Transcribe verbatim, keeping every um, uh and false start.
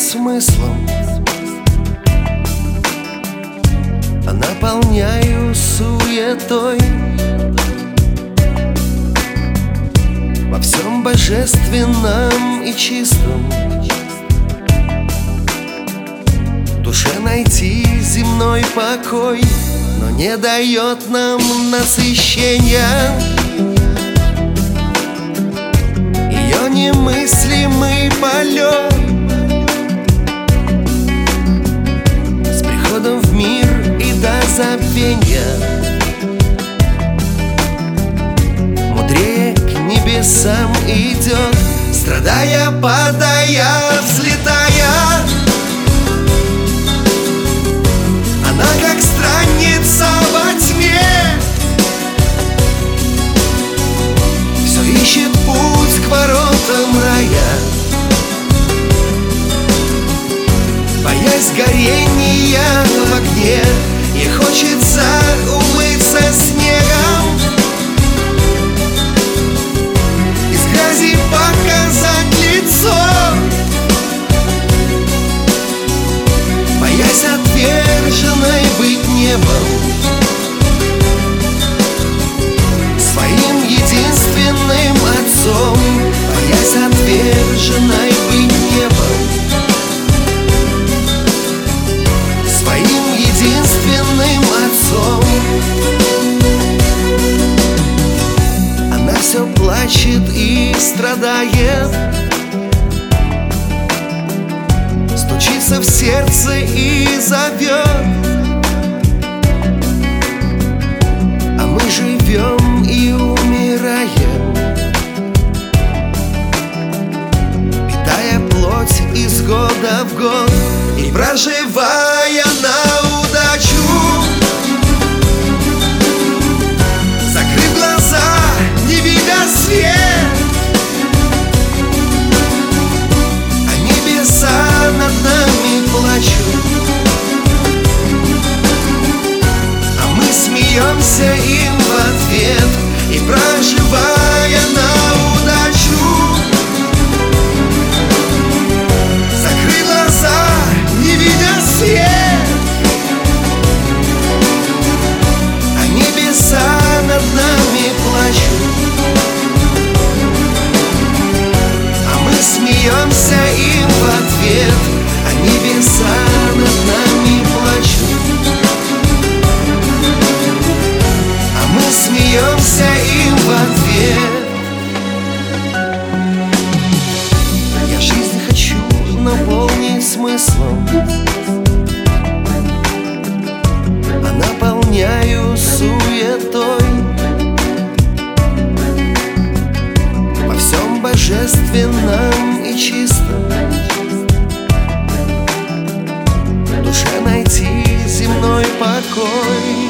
смыслом, а наполняю суетой. Во всем божественном и чистом душе найти земной покой, но не дает нам насыщения ее немыслимый полет. С приходом в мир и до забвения мудрее к небесам идет, страдая, падая, взлетая. Она как странница во тьме, все ищет путь к воротам рая, боясь горения в огне. Ей хочется умыться снегом, из грязи показать лицо, боясь отверженной быть небом, своим единственным отцом, боясь отверженной быть небом, своим единственным отцом. Она все плачет и страдает, стучится в сердце и зовет, а мы живем и умираем, питая плоть из года в год и проживая на удачу. Закрыв глаза, не видя свет, а небеса над нами плачут, а мы смеемся им в ответ и проживая на удачу. Закрыв глаза, не видя свет, а небеса над нами плачут, а мы смеемся им в ответ, а небеса над нами плачут, а мы смеемся им в ответ. Я жизнь хочу наполнить смыслом, а наполняю суетой. Во всем божественном и чистом душе найти земной покой.